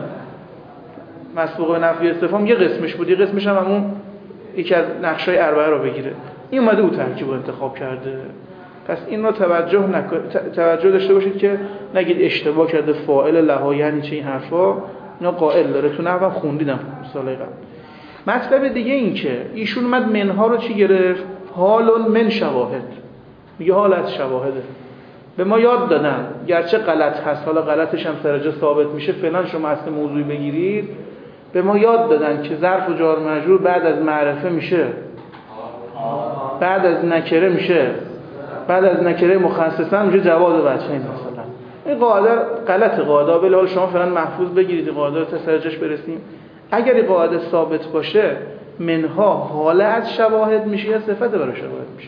مسبوق به نفی استفهام یه قسمش بود، یه قسمش هم همون یکی از نقشای اربعه رو بگیره. این اومده او ترکیب رو انتخاب کرده. پس این رو توجه داشته باشید که نگید اشتباه کرده فاعل لها یعنی چه، این حرفا اینا قائل داره. تو نحوم خوندیدم سال قبل. مطلب دیگه این که ایشون اومد منها رو چی گرفت؟ حال من شواهد، میگه حال از شواهده. به ما یاد دادن گرچه غلط هست، حالا غلطش هم سر جا ثابت میشه، فعلا شما اصل موضوعی بگیرید. به ما یاد دادن که ظرف و جار مجرور بعد از معرفه میشه، بعد از نکره میشه، بعد از نکره مخصصا میشه جواز وجهین مثلا. این قاعده غلط، قاعده به حال شما فعلا محفوظ بگیرید، قاعده رو تا سر جاش برسیم. اگر این قاعده ثابت باشه منها حال از شواهد میشه یا صفت برای شواهد میشه.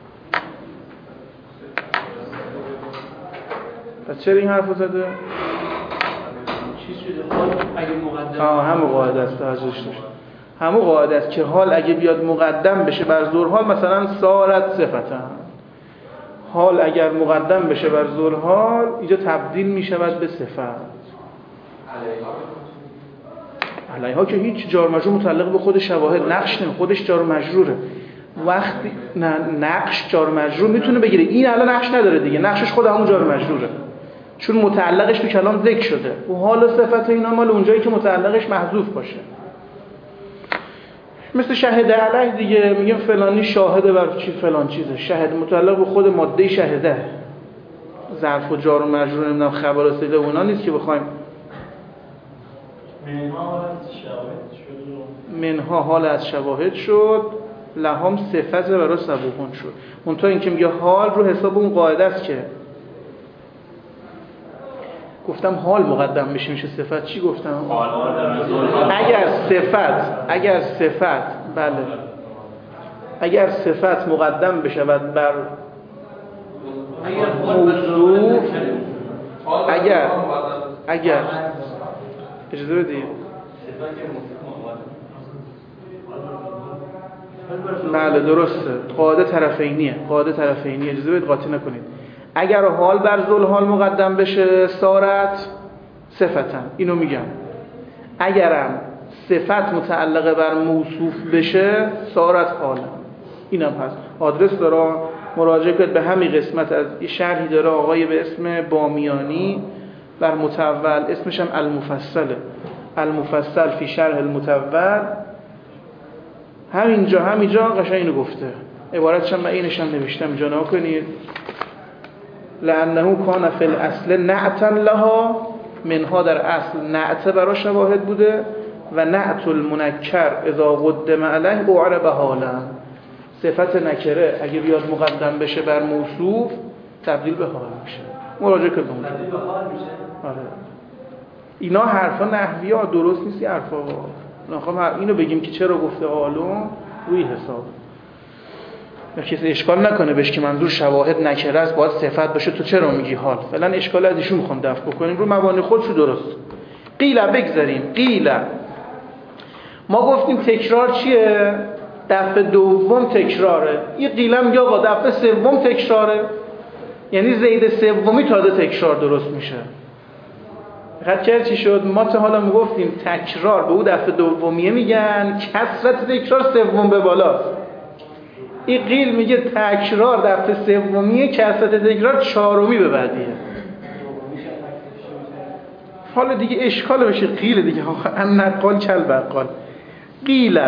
پس چرا این حرفو زده؟ چی شده؟ حال اگه مقدم همون قاعده است، توجه داشته. همون قاعده است که حال اگه بیاد مقدم بشه بر ظهر حال، مثلا صارت صفتن. حال اگر مقدم بشه بر ظهر حال، اینجا تبدیل میشود به صفت. علیها که هیچ جار مجرور متعلق به خود شواهد نقش نمی، خودش جار مجروره. وقتی نقش جار مجرور میتونه بگیره، این الان نقش نداره دیگه، نقشش خود همون جار مجروره، چون متعلقش تو کلام ذکر شده. و حال و صفت اینا مال اونجایی که متعلقش محذوف باشه. مثل شهده علیه دیگه، میگیم فلانی شاهده بر چی فلان چیزه. شهد متعلق به خود ماده شهده، ظرف و جار و مجرور نمیدونم خبر و صله اونا نیست که بخوایم. منها حال از شواهد شد، لهم صفت برای سبوکون شد. منتها این که میگه حال رو حساب اون قاعده است که گفتم حال مقدم میشه صفت. چی گفتم؟ اگر صفت بله، اگر صفت مقدم بشه بر موصوف، اگر اجازه بدید، بله درسته، قاعده طرفینیه، قاعده طرفینیه، اجازه بدید قاطی نکنید. اگر حال بر ذل حال مقدم بشه صارت صفتن، اینو میگم. اگرم صفت متعلقه بر موصوف بشه صارت حالا. اینم هست، آدرس داره، مراجعه کنید به همین قسمت. از شرحی داره آقای به اسم بامیانی بر متول، اسمش هم المفصله، المفصل فی شرح المتول. همینجا قشنگ اینو گفته، عبارتش هم اینش هم نوشتم، اینجا نها کنید. لانه کان فی الاصل نعتا لها، منها در اصل نعت برای شواهد بوده، و نعت المنکر اذا قدم علیه اعرب حالا. صفت نکره اگه بیاد مقدم بشه بر موصوف تبدیل به حال میشه. مراجعه کنید. تبدیل به حال میشه. آره. اینا حرفا نحوی ها، درست نیست حرفا. نخوام اینو بگیم که چرا گفته حالون روی حساب. یا کسی اشکال نکنه بهش که منظور شواهد نکره است، باید صفت باشه، تو چرا میگی حال؟ فعلا اشکال از ایشون میخوام دفع بکنیم، رو مبانی خودشو درست. قیل بگذاریم. قیل ما گفتیم تکرار چیه؟ دفعه دوم تکراره. این قیل میگه آقا دفعه سوم تکراره، یعنی زید سومی تازه تکرار درست میشه. خاطر چی شد؟ ما تا حالا میگفتیم تکرار به اون دفعه دومیه میگن، کثرت تکرار سوم به بالاست. این قیل میگه تکرار دفعه سومیه، کثرت تکرار چهارمی به بعدیه. حالا دیگه اشکال بشه قیل دیگه، ان نقال کل بقال. قیل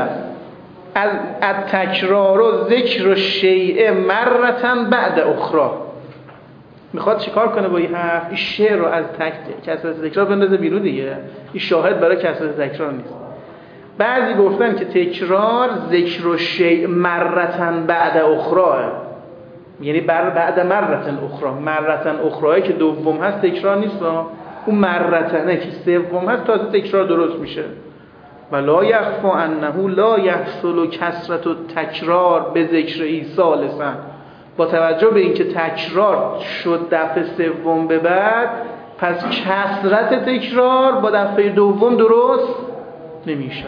التکرار و ذکر و شیء مرتن بعد اخرى. میخواد چیکار کنه با این حرف؟ این شعر رو از کثرت تکرار بندازه بیرون دیگه. این شاهد برای کثرت تکرار نیست. بعضی گفتن که تکرار ذکر و شیء مرتن بعد اخرى، یعنی بعد مرتن اخرى. مرتن اخرى که دوم هست تکرار نیست، اون مرتنه که سوم هست تازه تکرار درست میشه. ولا یخفی انه لا یحصل کثرت و تکرار به ذکر عیسی لسان. با توجه به اینکه تکرار شد دفعه سوم به بعد، پس کثرت تکرار با دفعه دوم درست نمیشه.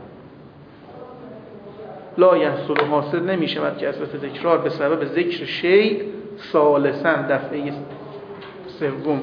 لا یحصل حاصل نمیشه کثرت تکرار به سبب ذکر شیء ثالثاً دفعه سوم.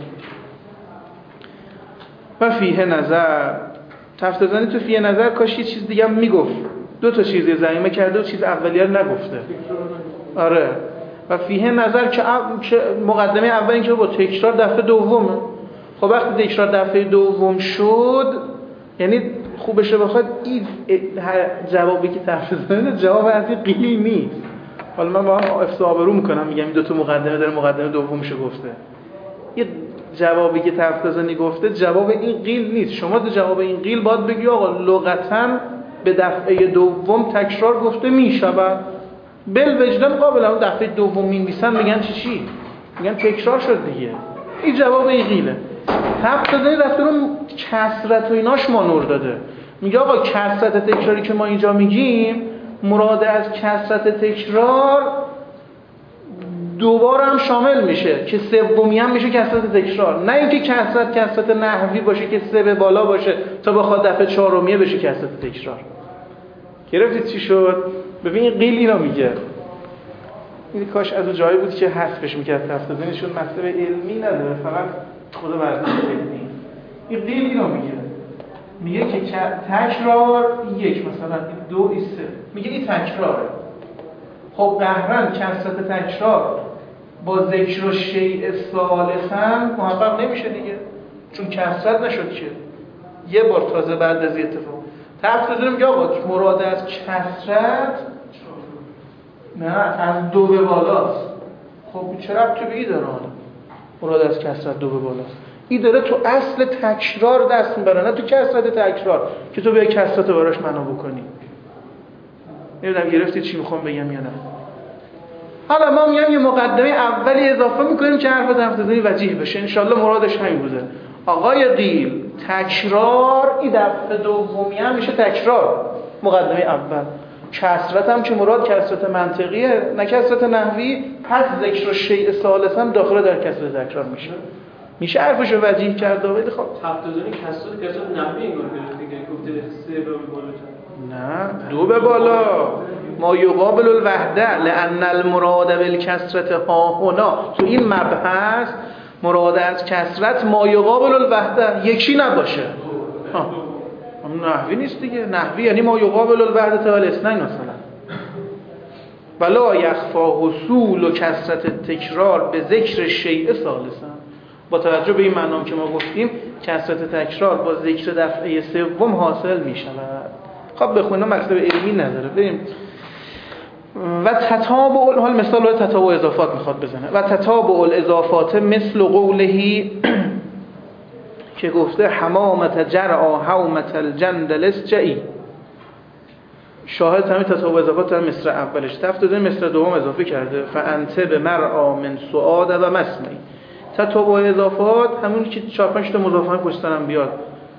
و فیه نظر، تفتزانی تو فیه نظر کاش یه چیز دیگه هم میگفت، دو تا چیز ضمیمه کرده و چیز اولیه رو نگفته. آره. و فیه نظر که مقدمه اول این که با تکرار دفعه دومه. خب وقتی تکرار دفعه دوم شد، یعنی خوبشه بخواد این جوابی که طرف زنه جواب از این قیلی نیست. حالا من با هم افسا آبرو میکنم، میگم این دو تا مقدمه داره، مقدمه دومشو گفته. یه جوابی که طرف زنی گفته جواب این قیل نیست. شما تو جواب این قیل باید بگی آقا لغتاً به دفعه دوم تکرار گفته میشود. بل وجدان قابل اون دفعه دوم می‌نویسن میگن چی؟ میگن تکرار شد دیگه. این جواب این قیله. طرف زنی رفته رو کسرت و ایناش مانور داده. میگه آقا کسرت تکراری که ما اینجا میگیم، مراد از کسرت تکرار دوباره هم شامل میشه که سومی هم میشه کسرت تکرار، نه اینکه کسرت نحوی باشه که 3 به بالا باشه تا بخواد دفعه چهارمیه بشه کسرت تکرار. گرفتید چی شد؟ ببین این قیل اینا میگه. این کاش از اون جایی بود که حذفش میکرد تفسیرشون مطلب علمی نداره، فقط خود ورزش علمی. این قیل اینا میگه که تکرار یک، مثلا این 2 این 3 میگه این تکراره. خب قهرن کسرت تکرار با ذکر و شیء ثالثاً محقق نمیشه دیگه، چون کسرت نشد که یه بار تازه بعد از این اتفاق. تفسیر میگه آقا مراد از کسرت نه از 2 به بالاست. خب چه ربطی به این داره؟ مراد از کسرت 2 به بالاست. این داره تو اصل تکرار دست میبره، نه تو کسرت تکرار که تو بیا کسرت رو براش معنا بکنی. نمیدونم گرفتی چی میخوام بگم یا نه. حالا ما میگم یه مقدمه اولی اضافه میکنیم که حرف تفسیری وجیه بشه. انشالله مرادش همین بوده. آقای قیل تکرار این دفعه دومی هم میشه تکرار مقدمه اول. کسرت هم که مراد کسرت منطقیه نه کسرت نحوی، پس ذکر و شیء ثالث هم داخل در کسرت تکرار میشه حرفشو وجیه کرده. ولی خب تفسیری کسرت نحوی انگار دیگه گفته 3 به بالا، نه 2 به بالا. ما یقابل الوحده لان المراد بالکسرت ها هنا. تو این مبحث مراد از کسرت ما یقابل الوحده یکی نباشه. نحوی نیست دیگه. نحوی یعنی ما یقابل الوحده والاثنین مثلا. ولا یخفا حصول و کسرت تکرار به ذکر شیء ثالثا. با توجه به این معنام که ما گفتیم کسرت تکرار با ذکر دفعه سوم حاصل می شود. خب بخونم مطلب علمی نداره. بریم و تتابع حال مثال رو تتابع اضافات میخواد بزنه. و تتابع الاضافات مثل قولهی که گفته حمامت جرعا حومت الجندل اسجعی. شاهد همین تتابع اضافات در مصر اولش تفت مصر دوم اضافه کرده فانت به مرعا من سعاد و مسمعی. تتابع اضافات همون که 4-5 تا مضافه پشترم بیاد.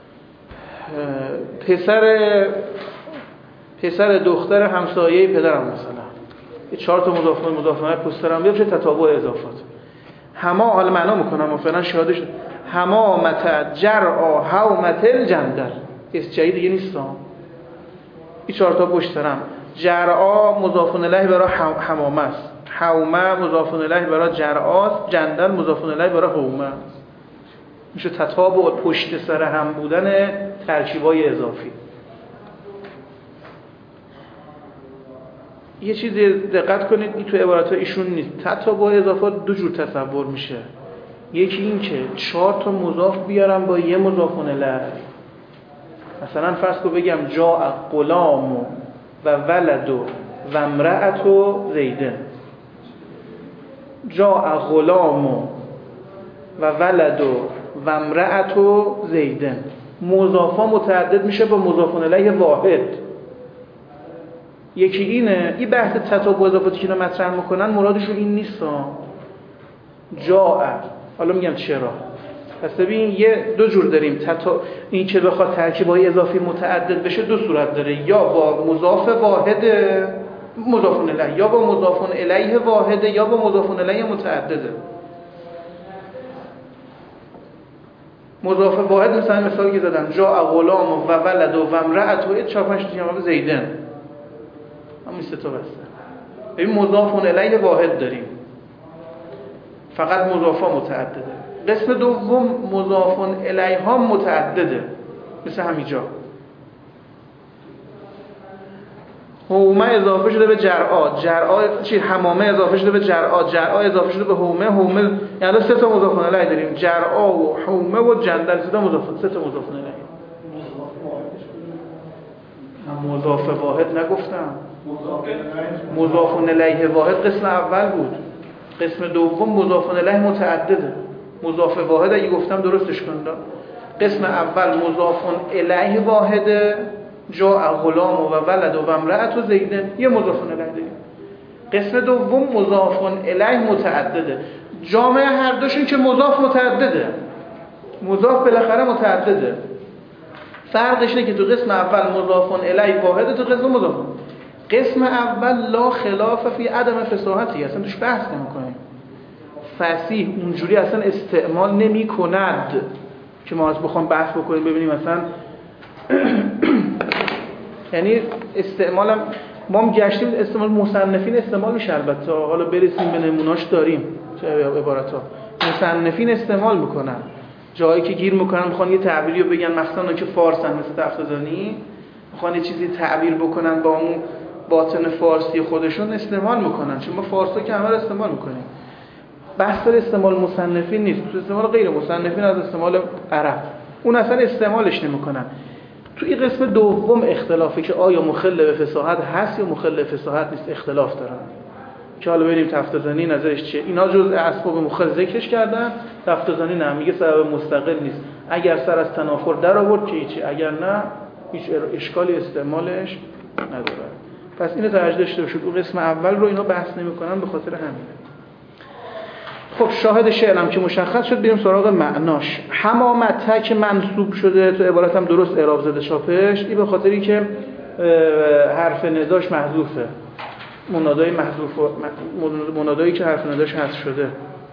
پسر دختر همسایه پدرم مثلا 4 تا مضافه پشترم بیاد چه تتابع اضافات. حما حالا معنا میکنم و فعلا شاهدش حمامت جرعا حومت الجندل اسجعی دیگه نیستم. این 4 تا پشترم. جرعا مضاف الیه برای حمامه است، حومه مضاف الیه برای جرعاست، جندل مضاف الیه برای حومه. میشه تتابع پشت سر هم بودن ترکیبای اضافی. یه چیزی دقت کنید این تو عبارات ایشون نیست. تتابع اضافات 2 جور تصور میشه. یکی این که 4 تا مضاف بیارم با یه مضاف الیه. مثلا فرض کو بگم جاء غلام و ولد و امرأة زید. جاء غلام و ولد و امرأة زید. مضافا متعدد میشه با مضاف الیه واحد. یکی اینه. این بحث تتابع اضافاتی که اینا مطرح میکنن مرادشون این نیست. جاء حالا میگم چرا. پس ببین 2 جور داریم. این که بخواد ترکیبای اضافی متعدد بشه 2 صورت داره. یا با مضاف واحد مضاف الیه، یا با مضاف الیه واحده، یا با مضاف الیه متعدده. مضاف واحد مثلا که زدم جاء غلام و ولد و امرأة 4-5 تا زیدن. همین 3 تا بسته. ببین مضاف الیه واحد داریم، فقط مضافا متعدده. قسم دوم مضاف الیه ها متعدده، مثل همینجا. حومه اضافه شده به جرعا، حمامه اضافه شده به جرعا اضافه شده به حومه، یعنی 3 تا مضاف الیه داریم، جرعا و حومه و جندل، 3 تا مضاف الیه. من مضاف واحد نگفتم، مضاف الیه واحد قسم اول بود، قسم دوم مضاف الیه متعدده. مضاف واحد اگه گفتم درستش کردم. قسم اول مضاف الیه واحده، جاء غلام و ولد و امرأة و زیدن، یه مضاف الیه داریم. قسم دوم مضاف الیه متعدده. جامع هر دوشون که مضاف متعدده، مضاف بالاخره متعدده. فرقش اینه که تو قسم اول مضاف الیه واحده، تو قسم مضاف. قسم اول لا خلاف فی عدم فصاحتی، اصلا توش بحث نمی‌کنیم. فصیح اونجوری اصلا استعمال نمی‌کند که ما از بخوام بحث بکنیم ببینیم مثلا یعنی استعمالم ما هم گشتیم استعمال مصنفین استعمال میشه، البته حالا برسیم به نمونه‌اش داریم چه عبارت‌ها. مصنفین استعمال میکنن جایی که گیر میکنن، میخوان یه تعبیری رو بگن، مثلا که فارسن مثل تفتازانی میخوان یه چیزی تعبیر بکنن با اون باطن فارسی خودشون استعمال میکنن، چون ما فارسی که همه رو استعمال میکنیم. بحث استعمال مصنفین نیست، تو استعمال غیر مصنفین از استعمال عرب اون اصلا استعمالش نمیکنن. تو این قسم دوم اختلافه که آیا مخل به فصاحت هست یا مخل به فصاحت نیست، اختلاف دارن که حالا بریم تفتازانی نظرش چیه. اینا جزء اسباب مخل ذکرش کردن، تفتازانی نه، میگه سبب مستقل نیست، اگر سر از تنافر در آورد که هیچی، اگر نه هیچ اشکالی استعمالش نداره. پس اینو توجه داشته باشید. اون قسم اول رو اینا بحث نمی‌کنن به خاطر همینه. خب شاهد شعرم که مشخص شد، بریم سراغ معناش. حمامته که منصوب شده تو عبارت هم درست اعراب زده چاپش، این به خاطری که حرف نداش محذوفه، منادای محذوف، منادایی که حرف نداش حذف شده.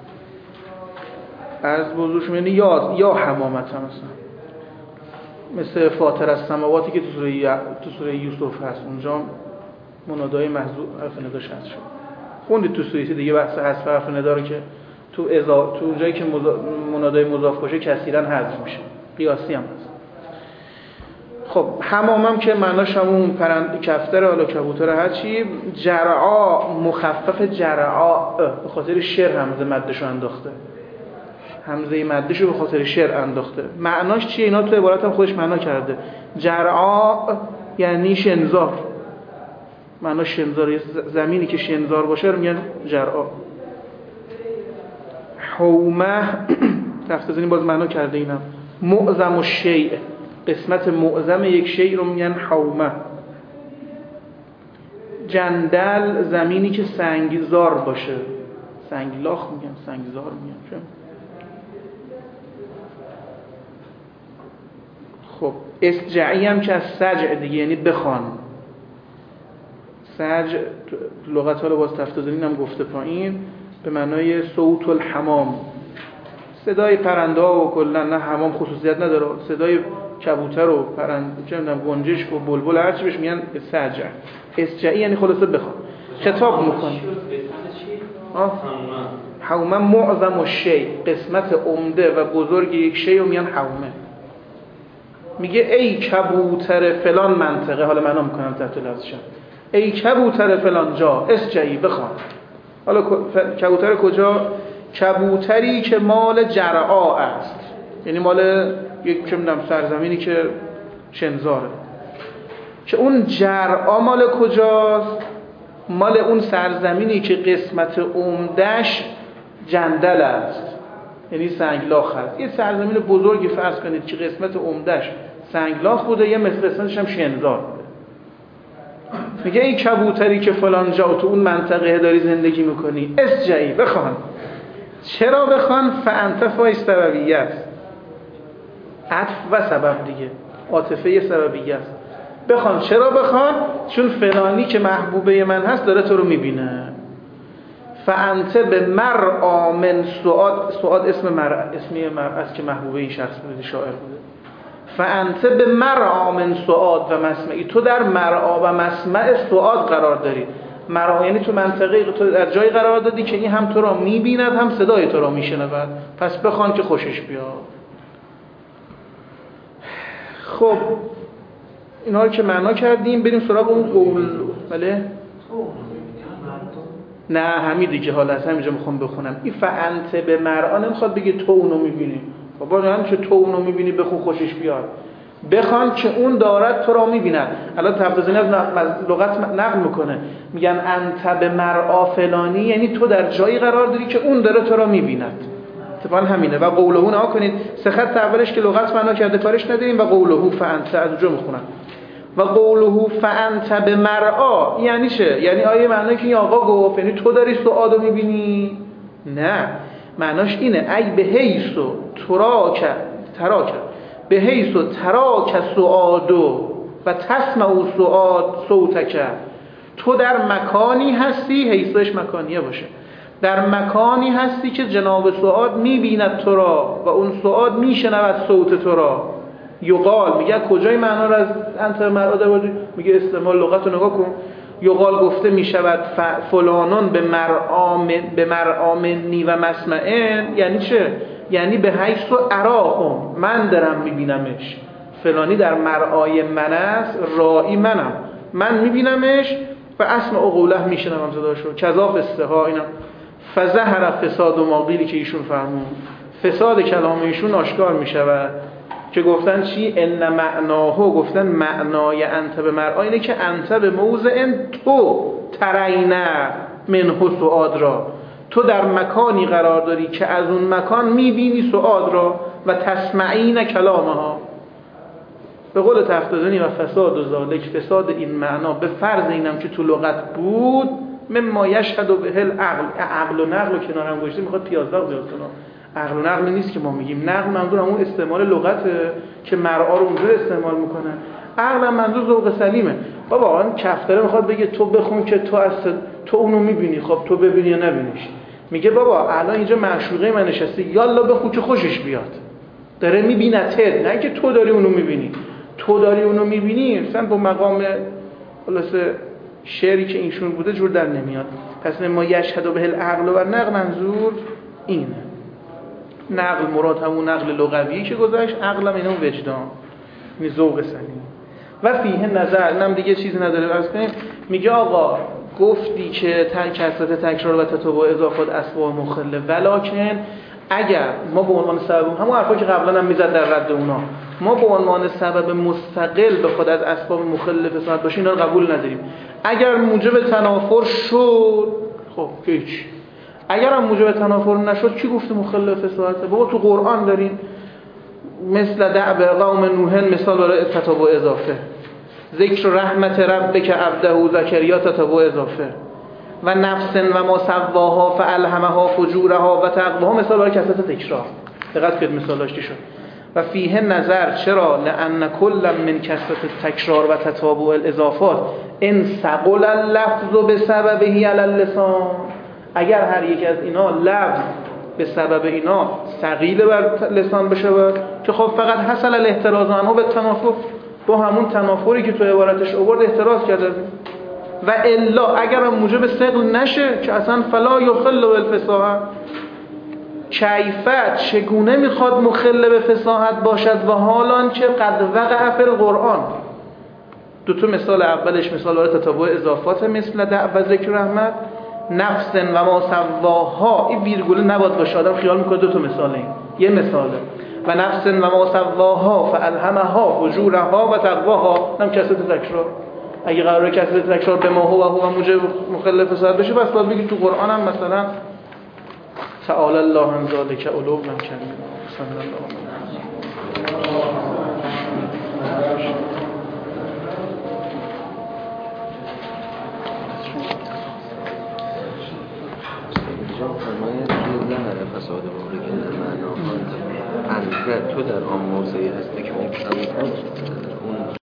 از بزرگش یعنی یا حمامته مثلا مثل فاطر السماواتی که تو سوره یوسف هست، اونجا منادای محذوف حرف نداش حذف شده. خوندید تو سوره دیگه بحث حذف حرف ندا رو که تو اونجایی که منادای مضاف باشه کثیرا حذف میشه، قیاسی هم هست. خب حمامم که معناش همون پرند کفتر، حالا کبوتر هر چی. جرعا مخفف جرعا، به خاطر شر همزه مدشو انداخته، همزه مدشو به خاطر شر انداخته. معناش چیه؟ اینا تو عبارت هم خودش معنا کرده. جرعا یعنی شنزار، معناش شنزار، زمینی که شنزار باشه رو میگن جرعا. حومه تفتازینی باز معنا کرده، اینم معظم الشیء، قسمت معظم یک شیء رو میگن حومه. جندل زمینی که سنگزار باشه، سنگلاخ میگن، سنگزار میگن. خب اسجعی هم که از سجع دیگه، یعنی بخوان. سجع لغت ها رو باز تفتازینی هم گفته پایین، به معنای صوت الحمام، صدای پرنده ها و کلا، نه حمام خصوصیت نداره، صدای کبوتر و پرنده، چه میدونم گنجشک و بلبل هر چی بهش میگن سجع. اسجعی یعنی خلاصه بخوان. خطاب میکنه. حومه معظم الشیء، قسمت عمده و بزرگ یک شی رو میگن حومه. میگه ای کبوتر فلان منطقه، حالا معنا میکنم تحت لفظش، ای کبوتر فلان جا اسجعی بخوان. حالا کبوتر کجا؟ کبوتری که مال جرعا است، یعنی مال یک چه میدونم سرزمینی که شنزاره. که اون جرعا مال کجاست؟ مال اون سرزمینی که قسمت عمدش جندل است، یعنی سنگلاخ هست. یه سرزمین بزرگی فرض کنید که قسمت عمدش سنگلاخ بوده، یه قسمتش هم شنزار بوده. میگه این کبوتری که فلان جا تو اون منطقه داری زندگی میکنی اسجعی بخوان. چرا بخوان؟ فانت فای سببیه است، عطف و سبب دیگه، عاطفه سببیه است. بخوان. چرا بخوان؟ چون فلانی که محبوبه من هست داره تو رو میبینه. فانت به مرعا من سعاد اسم مرعا است که محبوبه این شخص بوده، شاعر بوده. فانت به مرعا من سعاد و مسمعی، تو در مرعا و مسمع سعاد قرار داری. مرعا یعنی تو منطقه، تو در جایی قرار دادی که این هم تو را میبیند هم صدای تو را میشنود، پس بخوان که خوشش بیاد. خب اینا رو که معنا کردیم، بریم سراغ اون بله؟ نه همین دیگه حالا از همینجا میخوام بخونم. این فانت به مرآ نمیخواد بگه تو اونو میبینی. بابا هم چه تو اونو میبینی بخون خوشش بیاد. بخوان که اون دارد تو را میبیند. الان تفضیلی از لغت نقل میکنه، میگن انت به مرآ فلانی، یعنی تو در جایی قرار داری که اون داره تو را میبیند. اتفاقا همینه. و قوله نها کنید، سه خط اولش که لغت معنا کرده کارش نداریم. و قوله فانت از اونجا میخونم. و قوله فانت به مرآ یعنی چه؟ یعنی آیه معنی که این آقا گفت یعنی تو داری سعادو میبینی؟ نه، معناش اینه ای به حیث و تراک به حیث و تراک سعادو و تسمع سعاد صوتک، تو در مکانی هستی، حیثش مکانیه باشه، در مکانی هستی که جناب سعاد میبیند تو را و اون سعاد میشنود صوت تو را. یقال میگه کجای معنا رو از انت مرآ داری؟ میگه استعمال لغت رو نگاه کن. یقال گفته میشود فلانون به مرآ منی و مسمعن، یعنی چه؟ یعنی به حیث و اراهم، من دارم میبینمش. فلانی در مرآی من است، رائی منم، من میبینمش و اسمع قوله میشنوم صداشو. کذا فستها اینم فظهر فساد و ماقیلی که ایشون فرمود، فساد کلام ایشون آشکار میشود که گفتن چی؟ ان معناهو، گفتن معنای انت به مرآ اینه که انت به موضع تو ترینه منه سعاد را، تو در مکانی قرار داری که از اون مکان میبینی سعاد را و تسمعین کلامها. به قول تفتازنی و فساد و ذالک، فساد این معنا به فرض اینم که تو لغت بود، مما یشهد به العقل، عقل و نقل و کنارم گذاشته میخواد پیازداغ بیاد کنار. عقل و نقل نیست که ما میگیم، نقل منظور همون استعمال لغته که مرآ رو اونجور استعمال میکنه، عقل هم منظور ذوق سلیمه. بابا اون کفتره میخواد بگه تو بخون که تو اونو میبینی، خب تو ببینی یا نبینیش. میگه بابا الان اینجا معشوقه من نشسته، یالا بخون که خوشش بیاد، داره میبینته، نه که تو داری اونو میبینی. تو داری اونو میبینی مثلا با مقام خلاصه شعری که اینشون بوده جور در نمیاد. پس ما یشهد به العقل و نقل منظور اینه. نقل مراد همون نقل لغوی که گذاشت، عقل هم اینو وجدان، این ذوق سلیم. و فیه نظر، اینم دیگه چیزی نداره عرض کنیم. میگه آقا گفتی که کثرت تکرار و تتابع اضافات اسباب مخله، ولکن اگر ما به عنوان سبب، همون حرفا که قبلا هم میزد در رد اونا، ما به عنوان سبب مستقل به خود از اسباب مخله فساد باشه اینا رو قبول نداریم. اگر موجب تنافر شد خب هیچ، اگر هم موجب تنافر نشد کی گفته مخله فساد؟ بابا تو قرآن دارین مثل دعب قوم نوح مثال برای تتابع اضافه، ذکر رحمت ربک عبده زکریا تتابع اضافه، و نفس و ما سواها فالهمها فجورها و تقواها مثال برای کثرت تکرار. دقت کنید مثالاش چی شد. و فیه نظر، چرا؟ لان کل من کثرت تکرار و تتابع الاضافات ان ثقل اللفظ بسببه علی اللسان، اگر هر یک از اینا لفظ به سبب اینا ثقیل بر لسان بشه که خب فقط حصل الاحتراز عنه به تنافر، با همون تنافری که تو عبارتش آورد احتراز کرده. و الا اگر هم موجب ثقل نشه که اصلا فلا یخل بالفصاحه، کیفیت چگونه میخواد مخل به فصاحت باشد و حالان که قد وقع فی القرآن. دو مثال اولش مثال برای تتابع اضافات مثل دعو ذکر رحمت، نفس و ما سواها، این ویرگول نباید باشه، آدم خیال میکنه دو تا مثاله، یه مثاله. و نفس و ما سواها فالهمها فجورها و تقواها، هم کثرت تکرار. اگه قراره کثرت تکرار به ما هو موجب مخل فساد بشه، بس باید بگید تو قرآن هم مثلا تعالی الله عن ذلک علوا کبیرا. صلی الله علیه و فساد واقعی که در معناها انزه تو در آن موضعی هستی که اون